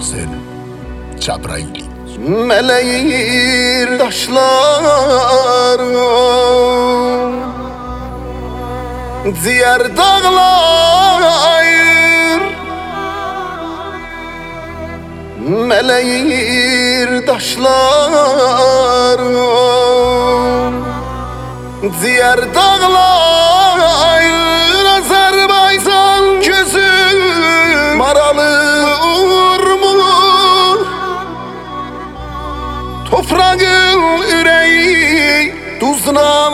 Sen Cebrail'i. Meleğir taşlar, diğer dağlar, meleğir taşlar, diğer dağlar, Azerbaycan gözü maralı urmu, toprağın yüreği tuzla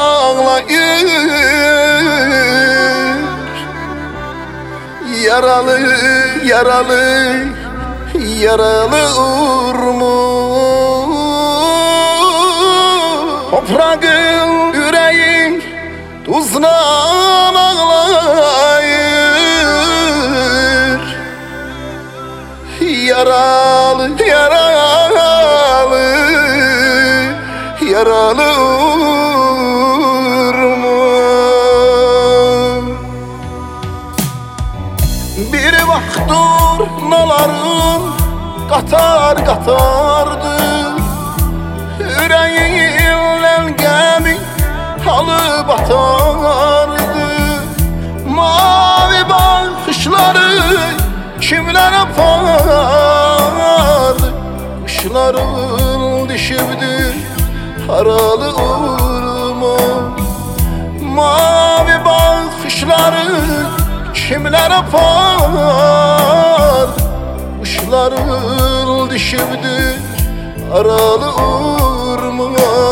ağlayır. Yaralı, yaralı, yaralı urmu, toprağın yüreği tuzla ağlayır. Yaralı, yaralı, yaralı urmu. Bir vaxtdır nalarım qatar qatardı, yüreğimle gəmi halı batardı. Mavi baxışları kimler apardı, kuşların dişibdir haralı urmu. Mavi baxışları kimler apardı, kuşların dişibdir haralı urmu.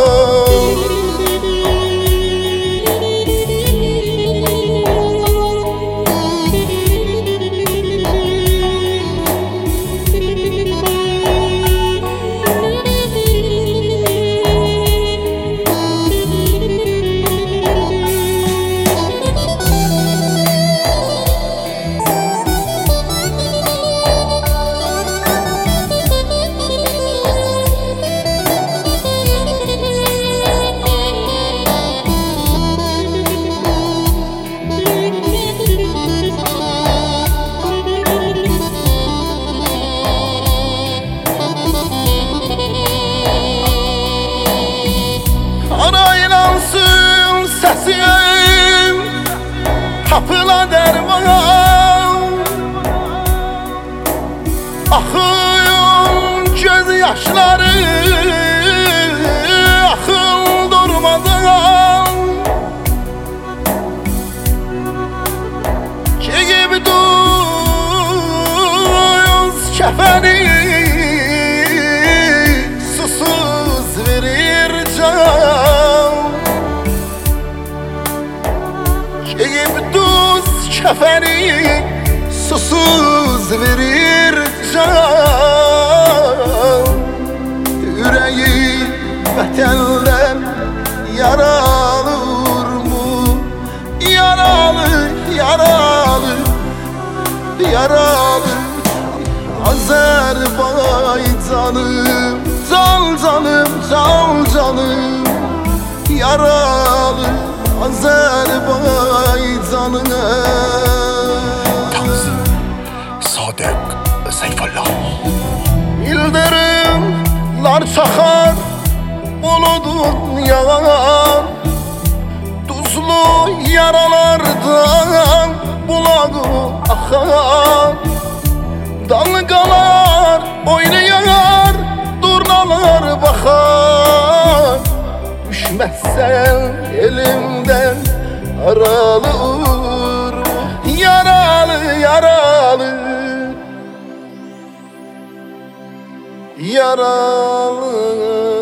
Səsim tapıla dərman, axın göz yaşları, axın durmadan. Giyib duz kəfəni, susuz verir can. Giyib duz kəfəni, susuz verir can. Yüreği vətəndən yaralı urmu, yaralı, yaralı, yaralı Azerbaycanım, can canım, can canım, yaralı Azerbaycanım. Tanzim Sadık Seyfullah. Yıldırımlar çaxar, buludun yağar, tuzlu yaralardan bulağı axar. Dalgalar oynayar, durnalar baxar, düşmezsen elimden aralı urmu. Yaralı, yaralı, yaralı.